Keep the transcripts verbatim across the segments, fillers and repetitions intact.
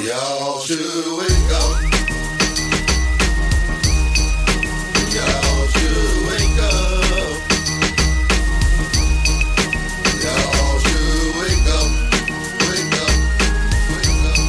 Y'all should wake up. Y'all should wake up. Y'all should wake up. Wake up. Wake up.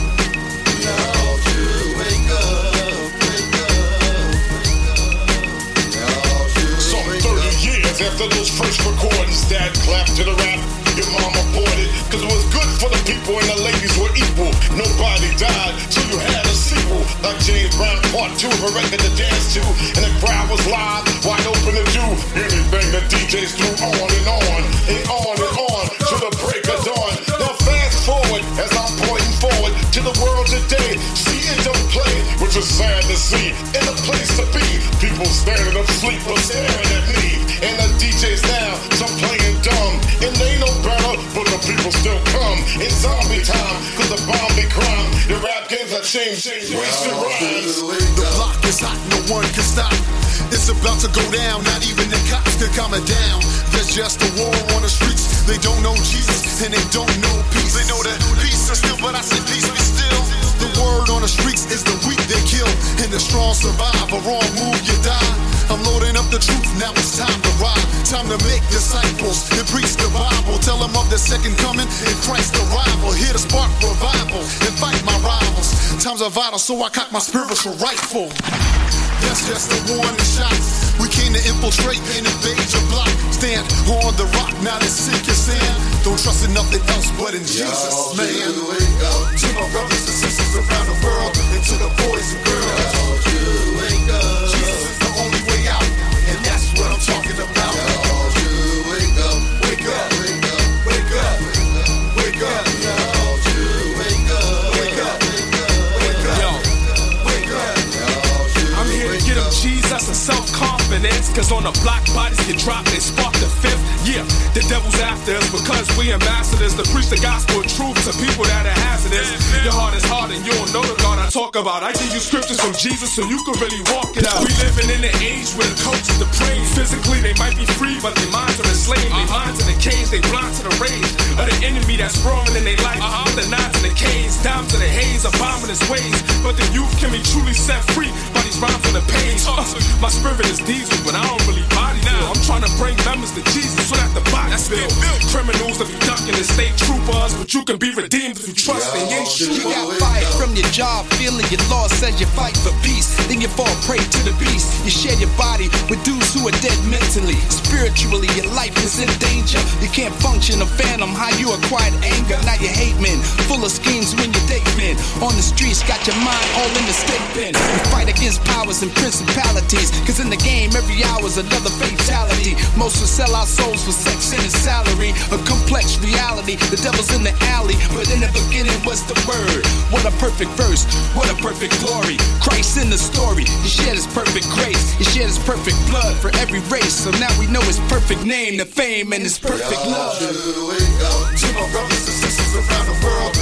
Y'all should wake up. Wake up. Wake up. Y'all should Some wake thirty up. years after those first recordings, Dad clapped to the rap. Your mama bought it, cause it was good for the people and the ladies were equal. Nobody died, so you had a sequel. Like James Brown part two of a record to dance to. And the crowd was live, wide open to do anything the D Js threw on and on. And on and on, to the break of dawn. Now fast forward, as I'm pointing forward to the world today. See it don't play, which is sad to see. In a place to be, people standing up sleepless, staring at me. And the D Js now, some playing dumb. And they know better, but the people still come. In zombie time, cause the bomb be crime. The rap games are changed, wasted rhymes. The block is hot, no one can stop. It's about to go down, not even the cops can calm it down. There's just a war on the streets. They don't know Jesus, and they don't know peace. They know that peace is still, but I say peace be still. The word on the streets is the weak they kill, and the strong survive. A wrong move, you die. I'm loading up the truth, now it's time to ride. Time to make disciples and preach the Bible. Tell them of the second coming and Christ's arrival. Here to spark revival and fight my rivals. Times are vital, so I cock my spiritual rifle. That's just a warning shot. We came to infiltrate and invade your block. Stand on the rock, now let's sink your sand. Don't trust in nothing else but in Jesus, man. Wake up. To my brothers and sisters around the world, and to the boys and girls. Y'all should wake up. Jesus is the only way out, and that's what I'm talking about. Y'all should wake up. Wake up, Wake up. wake up, wake up. Y'all should wake up. Wake up. Wake up. Yo, Wake up. Y'all should I'm here to wake get them up. Jesus and self-confidence. Cause on the block, bodies get dropped, they spark the fifth. Yeah, the devil's after us because we ambassadors to preach the gospel of truth to people that are hazardous. Your heart is hard and you don't know the God I talk about. I give you scriptures from Jesus so you can really walk it out. We living in an age where the coach is depraved. Physically they might be free, but their minds are enslaved. Their minds in the cage, they blind to the rage of the enemy that's roaring in their life. With the knives in the cage, dimes in the haze, abominous ways. But the youth can be truly set free by these rhymes on the page. Uh, my spirit is diesel, but I don't really body now. I'm trying to bring members to Jesus so that the body build. Criminals that be ducking and state troopers, but you can be redeemed if you trust in Yeshua. You got fired from your job, feeling your law says you fight for peace. Then you fall prey to the beast. You share your body with dudes who are dead mentally. Spiritually, your life is in danger. You can't function a phantom, how you acquired anger. Now you hate men, full of schemes when you date men. On the streets, got your mind all in the state pen. You fight against powers and principalities, cause in the game, every hour's another fatality. Most will sell our souls for sex and a salary. A complex reality, the devil's in the alley, but in the beginning was the word. What a perfect verse, what a perfect glory. Christ in the story, he shed his perfect grace. He shed his perfect blood for every race. So now we know his perfect name, the fame, and his perfect Y'all love. should wake up. To my brothers and sisters around the world,